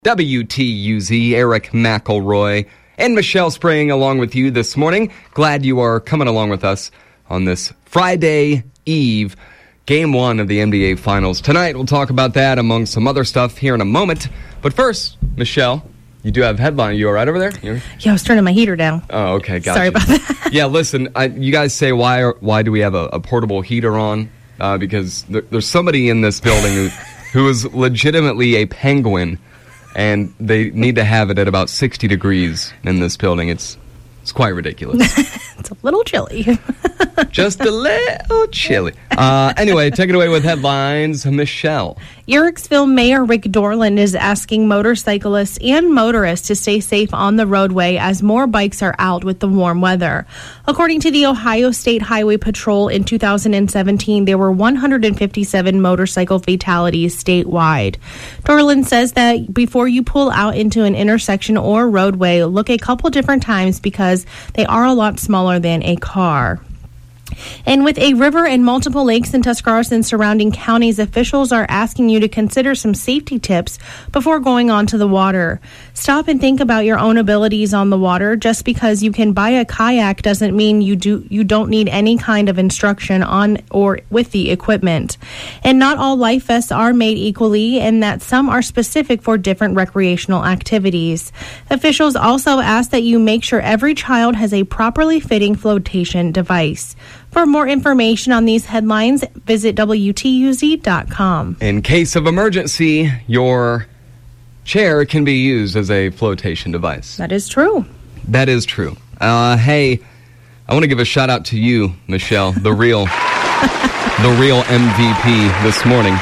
WTUZ, Eric McElroy, and Michelle Spraying along with you this morning. Glad you are coming along with us on this Friday Eve, Game 1 of the NBA Finals. Tonight, we'll talk about that among some other stuff here in a moment. But first, Michelle, you do have headline. You all right over there? Yeah, I was turning my heater down. Oh, okay, gotcha. Sorry about that. Yeah, listen, you guys say why do we have a portable heater on? Because there's somebody in this building who is legitimately a penguin. And they need to have it at about 60 degrees in this building. It's quite ridiculous. It's a little chilly. Just a little chilly. Anyway, take it away with headlines, Michelle. Ericksville Mayor Rick Dorland is asking motorcyclists and motorists to stay safe on the roadway as more bikes are out with the warm weather. According to the Ohio State Highway Patrol, in 2017, there were 157 motorcycle fatalities statewide. Dorland says that before you pull out into an intersection or roadway, look a couple different times because they are a lot smaller than a car. And with a river and multiple lakes in Tuscarawas and surrounding counties, officials are asking you to consider some safety tips before going onto the water. Stop and think about your own abilities on the water. Just because you can buy a kayak doesn't mean you don't need any kind of instruction on or with the equipment. And not all life vests are made equally, and that some are specific for different recreational activities. Officials also ask that you make sure every child has a properly fitting flotation device. For more information on these headlines, visit WTUZ.com. In case of emergency, your chair can be used as a flotation device. That is true. That is true. Hey, I want to give a shout out to you, Michelle, the real MVP this morning.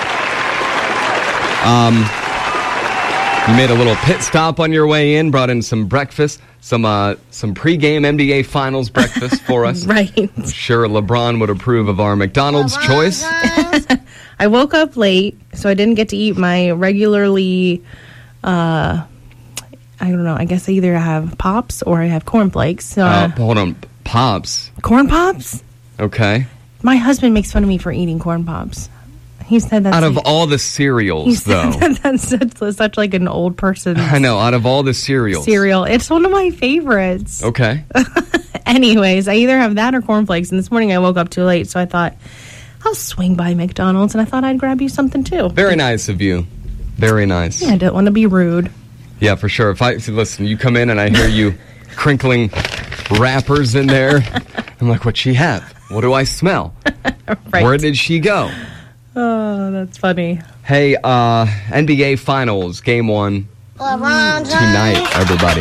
You made a little pit stop on your way in, brought in some breakfast, some pregame NBA Finals breakfast for us. Right. I'm sure LeBron would approve of our McDonald's choice. I woke up late, so I didn't get to eat my regularly, I don't know, I guess I either have Pops or I have cornflakes. Hold on, Pops? Corn Pops? Okay. My husband makes fun of me for eating Corn Pops. He said that's... Out of all the cereals, though. That's such like an old person. I know, out of all the cereals. Cereal. It's one of my favorites. Okay. Anyways, I either have that or cornflakes. And this morning I woke up too late, so I thought, I'll swing by McDonald's, and I thought I'd grab you something, too. Very nice of you. Very nice. Yeah, I don't want to be rude. Yeah, for sure. Listen, you come in and I hear you crinkling wrappers in there. I'm like, what'd she have? What do I smell? Right. Where did she go? Oh, that's funny. Hey, NBA Finals, Game 1 tonight, everybody.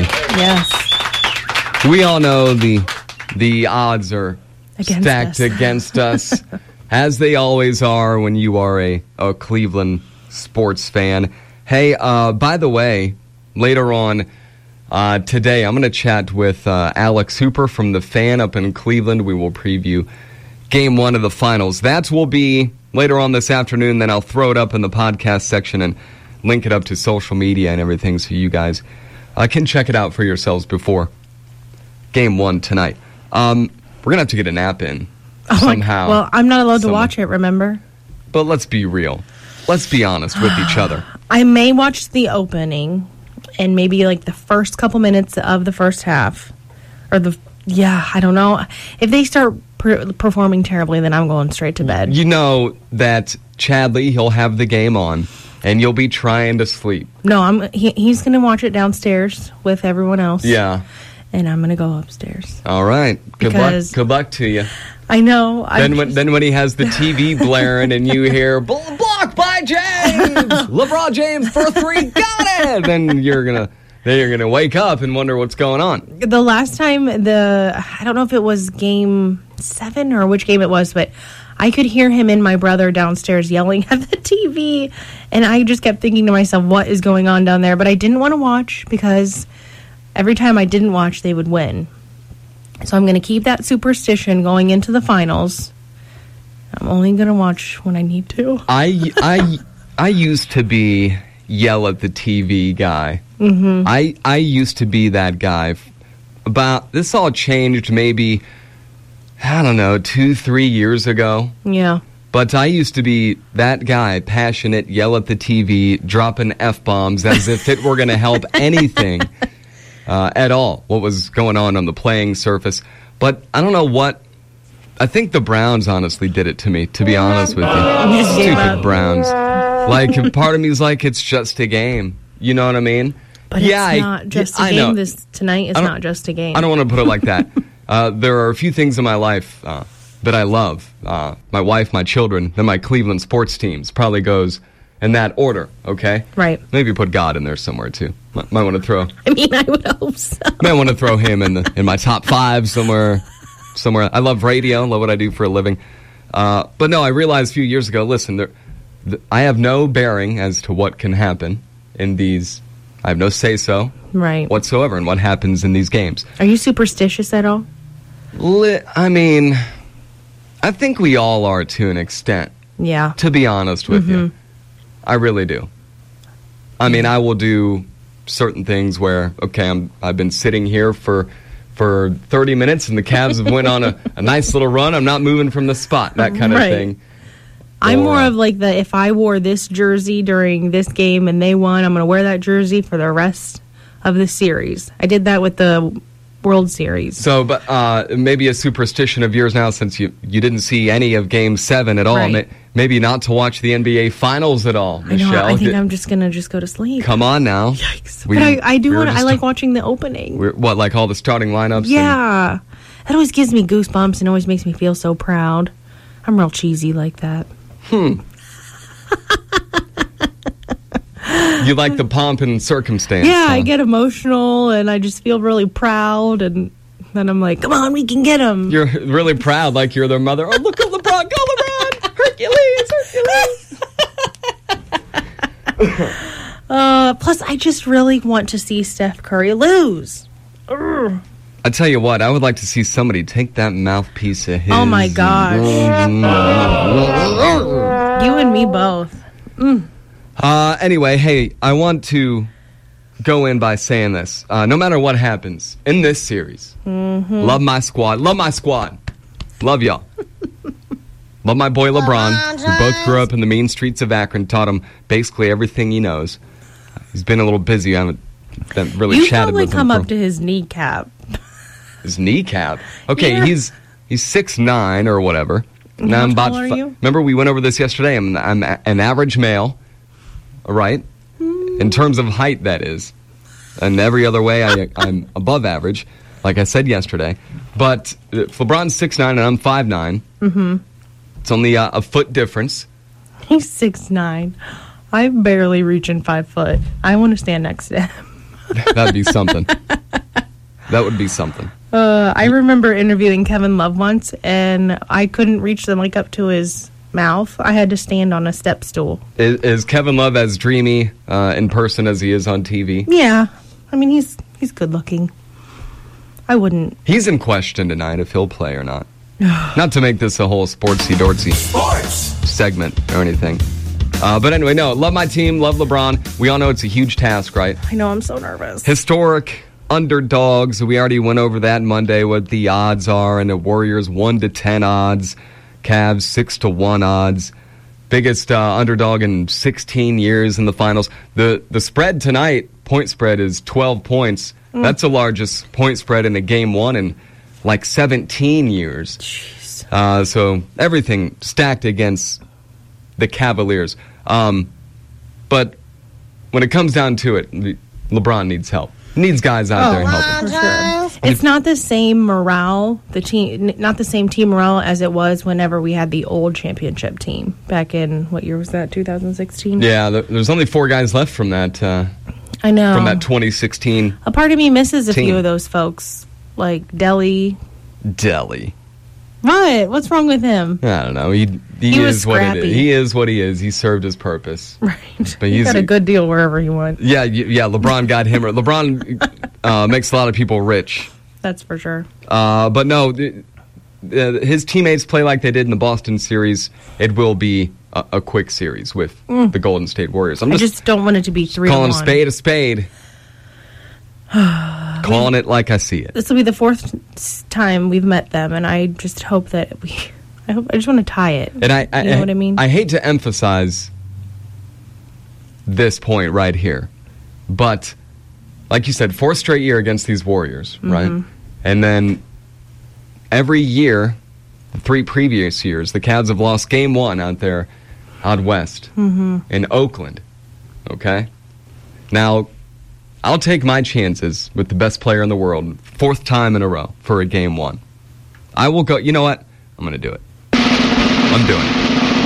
Yes. We all know the odds are stacked against us, as they always are when you are a Cleveland sports fan. Hey, by the way, later on today, I'm going to chat with Alex Hooper from The Fan up in Cleveland. We will preview Game 1 of the Finals. That will be later on this afternoon. Then I'll throw it up in the podcast section and link it up to social media and everything so you guys can check it out for yourselves before Game 1 tonight. We're going to have to get a nap in somehow. Well, I'm not allowed to watch it, remember? But let's be real. Let's be honest with each other. I may watch the opening and maybe like the first couple minutes of the first half. I don't know. If they start performing terribly, then I'm going straight to bed. You know that Chadley, he'll have the game on, and you'll be trying to sleep. No, he's going to watch it downstairs with everyone else. Yeah. And I'm going to go upstairs. All right. Good luck to you. I know. Then when he has the TV blaring and you hear, blocked by James! LeBron James for 3, got it! Then you're going to wake up and wonder what's going on. The last time, I don't know if it was Game 7 or which game it was, but I could hear him and my brother downstairs yelling at the TV, and I just kept thinking to myself, what is going on down there? But I didn't want to watch because every time I didn't watch, they would win. So I'm going to keep that superstition going into the finals. I'm only going to watch when I need to. I used to be yell at the TV guy. Mm-hmm. I used to be that guy. This all changed maybe, I don't know, 2-3 years ago. Yeah. But I used to be that guy, passionate, yell at the TV, dropping F-bombs as if it were going to help anything at all, what was going on the playing surface. But I don't know what. I think the Browns honestly did it to me, to be honest with you. Stupid Browns. Like, part of me is like, it's just a game. You know what I mean? But it's not just a game. Tonight is not just a game. I don't want to put it like that. There are a few things in my life that I love. My wife, my children, then my Cleveland sports teams. Probably goes in that order, okay? Right. Maybe put God in there somewhere, too. Might want to throw... I mean, I would hope so. Might want to throw him in my top 5 somewhere. I love radio, love what I do for a living. But no, I realized a few years ago, listen, I have no bearing as to what can happen in these... I have no say-so whatsoever in what happens in these games. Are you superstitious at all? I mean... I think we all are to an extent. Yeah. To be honest with you. I really do. I mean, I will do certain things where, okay, I've been sitting here for 30 minutes and the Cavs have went on a nice little run. I'm not moving from the spot, that kind of thing. I'm more of like if I wore this jersey during this game and they won, I'm going to wear that jersey for the rest of the series. I did that with the World Series. So, but maybe a superstition of yours now, since you didn't see any of Game 7 at all. Right. Maybe not to watch the NBA Finals at all, Michelle. I know. I think I'm just gonna go to sleep. Come on now. Yikes! But I do want. I like watching the opening. What, like all the starting lineups? Yeah, that always gives me goosebumps and always makes me feel so proud. I'm real cheesy like that. You like the pomp and circumstance. Yeah, huh? I get emotional and I just feel really proud, and then I'm like, come on, we can get him. You're really proud, like you're their mother. Oh, look at LeBron, go LeBron! Hercules! Plus, I just really want to see Steph Curry lose. Urgh. I tell you what, I would like to see somebody take that mouthpiece of his. Oh my gosh. You and me both. Anyway, hey, I want to go in by saying this. No matter what happens in this series, love my squad. Love my squad. Love y'all. Love my boy LeBron, who both grew up in the mean streets of Akron, taught him basically everything he knows. He's been a little busy. I haven't really chatted with him. You probably come up to his kneecap. His kneecap? Okay, yeah. he's 6'9" or whatever. Now I'm about. Are you? Remember, we went over this yesterday. I'm an average male. Right? In terms of height, that is. And every other way, I'm above average, like I said yesterday. But if LeBron's 6'9" and I'm 5'9", it's only a foot difference. He's 6'9". I'm barely reaching 5 foot. I want to stand next to him. That'd be something. That would be something. I remember interviewing Kevin Love once, and I couldn't reach the mic up to his mouth. I had to stand on a step stool. Is Kevin Love as dreamy in person as he is on TV? Yeah. I mean, he's good looking. I wouldn't. He's in question tonight if he'll play or not. Not to make this a whole sportsy-dortsy segment or anything. But anyway, no, love my team, love LeBron. We all know it's a huge task, right? I know, I'm so nervous. Historic underdogs. We already went over that Monday, what the odds are, and the Warriors 1-10 odds. Cavs 6-1 odds. Biggest underdog in 16 years in the finals. The spread tonight, point spread, is 12 points. That's the largest point spread in a game one in like 17 years. Jeez. So everything stacked against the Cavaliers. But when it comes down to it, LeBron needs help. Needs guys out there helping. For sure. It's not the same morale, not the same team morale as it was whenever we had the old championship team back in, what year was that, 2016? Yeah, there's only 4 guys left from that. I know. From that 2016 A part of me misses a team. few of those folks, like Delly. What? What's wrong with him? I don't know. He is what it is. He is what he is. He served his purpose. Right. But he got a good deal wherever he went. Yeah. LeBron got him. LeBron makes a lot of people rich. That's for sure. But no, his teammates play like they did in the Boston series. It will be a quick series with the Golden State Warriors. I just don't want it to be 3-1. Calling a spade. Calling it like I see it. This will be the 4th time we've met them, and I just hope that I just want to tie it. And you know what I mean? I hate to emphasize this point right here, but like you said, 4th straight year against these Warriors, right? And then every year, the 3 previous years, the Cavs have lost game 1 out there out west in Oakland. Okay? Now, I'll take my chances with the best player in the world, 4th time in a row for a game 1. I will go, you know what? I'm going to do it. I'm doing it.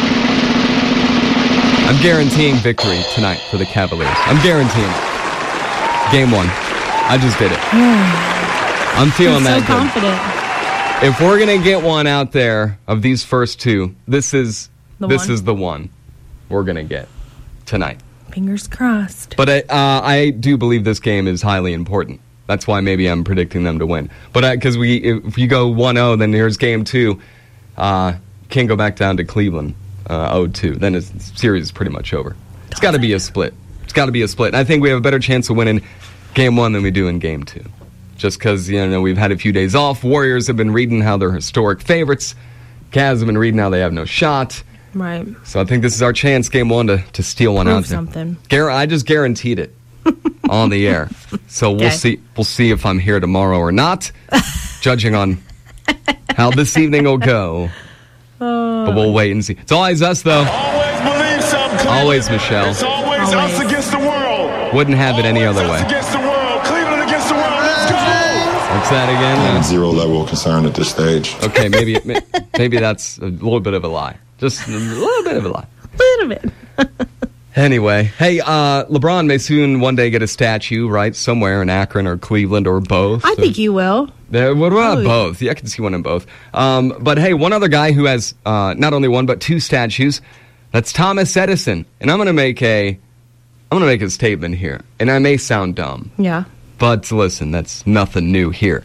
I'm guaranteeing victory tonight for the Cavaliers. I'm guaranteeing it. Game 1. I just did it. I'm feeling that so confident. If we're going to get one out there of these first 2, this is the one we're going to get tonight. Fingers crossed. But I do believe this game is highly important. That's why maybe I'm predicting them to win. But because if you go 1-0, then here's game 2. Can't go back down to Cleveland 0-2. Then the series is pretty much over. It's got to be a split. It's got to be a split. And I think we have a better chance of winning game 1 than we do in game 2. Just because, we've had a few days off. Warriors have been reading how they're historic favorites. Cavs have been reading how they have no shot. Right. So I think this is our chance, game 1, to steal one out there. Something. I just guaranteed it on the air. So we'll see. We'll see if I'm here tomorrow or not, judging on how this evening will go. But we'll wait and see. It's always us, though. Always believe something, Cleveland. Always, Michelle. It's always us against the world. Wouldn't have it any Always other way. us against the world. Cleveland against the world. Let's go. What's that again? Zero level of concern at this stage. Okay, maybe that's a little bit of a lie. Just a little bit of a lie. A little bit. Anyway, hey, LeBron may soon one day get a statue, right, somewhere in Akron or Cleveland or both. I think you will. What about both? Yeah, I can see one in both. But hey, one other guy who has not only one but 2 statues, that's Thomas Edison. And I'm going to make a statement here, and I may sound dumb. Yeah. But listen, that's nothing new here.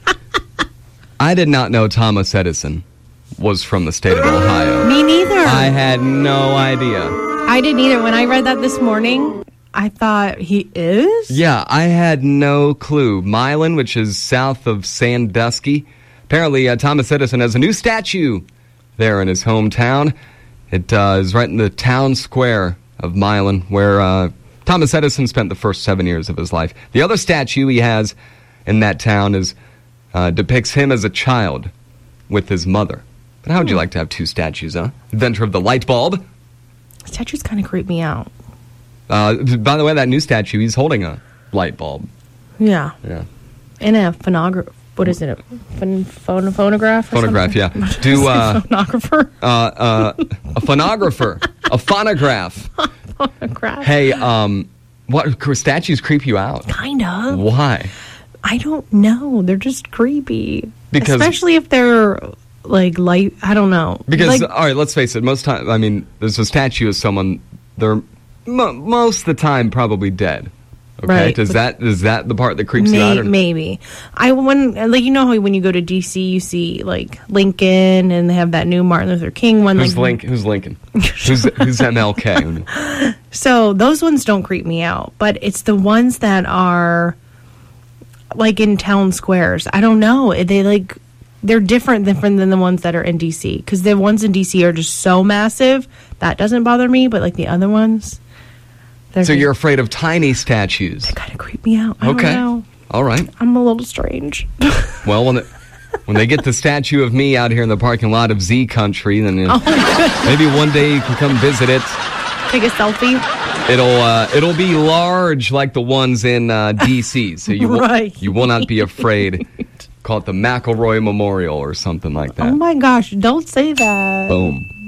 I did not know Thomas Edison was from the state of Ohio. Me neither. I had no idea. I didn't either. When I read that this morning, I thought, he is? Yeah, I had no clue. Milan, which is south of Sandusky. Apparently, Thomas Edison has a new statue there in his hometown. It is right in the town square of Milan, where Thomas Edison spent the first 7 years of his life. The other statue he has in that town depicts him as a child with his mother. But how would you like to have 2 statues, huh? Inventor of the light bulb. Statues kind of creep me out. By the way, that new statue, he's holding a light bulb. Yeah. Yeah. In a phonograph. What is it? A phonograph? Phonograph, yeah. Phonographer? A phonographer. A phonograph. Phonograph. Hey, what statues creep you out? Kind of. Why? I don't know. They're just creepy. Because, especially if they're like light. I don't know. Because, all right, let's face it. Most time, I mean, there's a statue of someone. They're most of the time probably dead. Okay, right. Is that the part that creeps you out? Or? Maybe. When how when you go to DC, you see like Lincoln, and they have that new Martin Luther King one. Who's Lincoln? Who's MLK? So those ones don't creep me out, but it's the ones that are like in town squares. I don't know. They're different than the ones that are in DC, because the ones in DC are just so massive that doesn't bother me, but like the other ones. So you're afraid of tiny statues? They kind of creep me out. I don't know. All right. I'm a little strange. Well, when they get the statue of me out here in the parking lot of Z Country, then maybe one day you can come visit it. Take a selfie. It'll be large like the ones in DC, so you will not be afraid. Call it the McElroy Memorial or something like that. Oh my gosh! Don't say that. Boom.